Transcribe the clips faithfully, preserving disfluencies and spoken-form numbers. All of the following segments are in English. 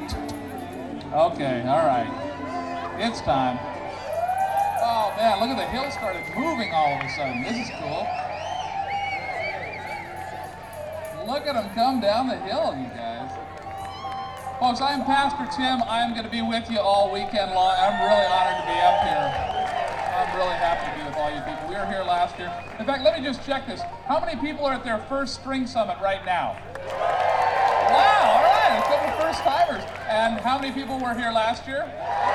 Okay, all right. It's time. Oh man, look at the hill started moving all of a sudden. This is cool. Look at them come down the hill, you guys. Folks, I am Pastor Tim. I am going to be with you all weekend long. I'm really honored to be up here. I'm really happy to be with all you people. We were here last year. In fact, let me just check this. How many people are at their first spring summit right now? Wow, all right, a couple first timers. And how many people were here last year?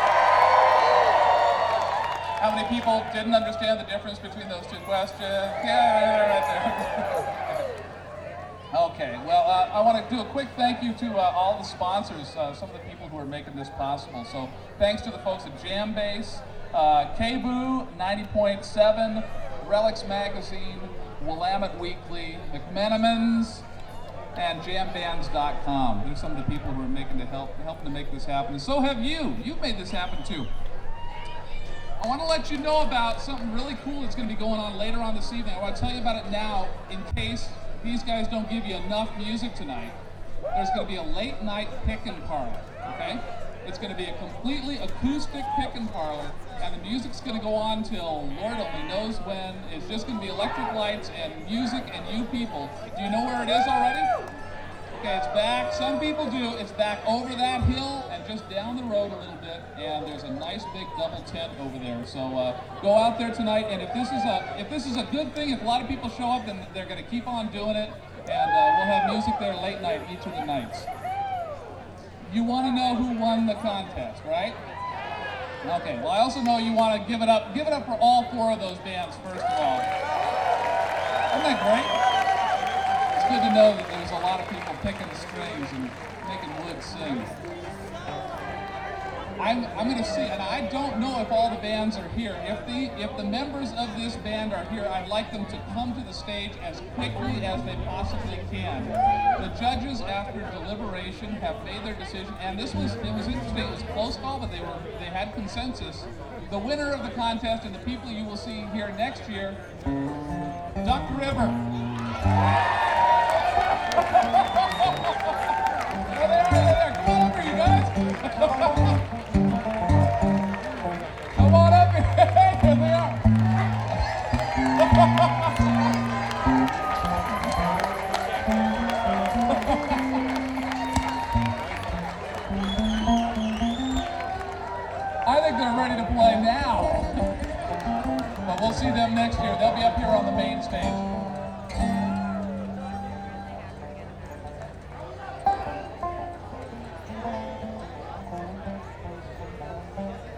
How many people didn't understand the difference between those two questions? Yeah, right there. Okay, well, uh, I want to do a quick thank you to uh, all the sponsors, uh, some of the people who are making this possible. So thanks to the folks at Jambase, uh, K B O O, ninety point seven, Relics Magazine, Willamette Weekly, McMenamins, and jam bands dot com. These are some of the people who are making to help, helping to make this happen. And so have you. You've made this happen too. I want to let you know about something really cool that's going to be going on later on this evening. I want to tell you about it now in case these guys don't give you enough music tonight. There's going to be a late night pick-and parlor, okay? It's going to be a completely acoustic pick-and parlor, and the music's going to go on till Lord only knows when. It's just going to be electric lights and music and you people. Do you know where it is already? Okay, it's back. Some people do. It's back over that hill and just down the road a little bit, and there's a nice big double tent over there. So uh, go out there tonight, and if this is a if this is a good thing, if a lot of people show up, then they're going to keep on doing it, and uh, we'll have music there late night each of the nights. You want to know who won the contest, right? Okay. Well, I also know you want to give it up. Give it up for all four of those bands first of all. Isn't that great? It's good to know that there's a lot of people picking the strings and making wood sing. I'm, I'm going to see, and I don't know if all the bands are here. If the if the members of this band are here, I'd like them to come to the stage as quickly as they possibly can. The judges, after deliberation, have made their decision, and this was it was interesting. It was a close call, but they were they had consensus. The winner of the contest and the people you will see here next year, Duck River. There they are, there. Come on over, you guys. Come on up here. Here they are. I think they're ready to play now. But we'll see them next year. They'll be up here on the main stage.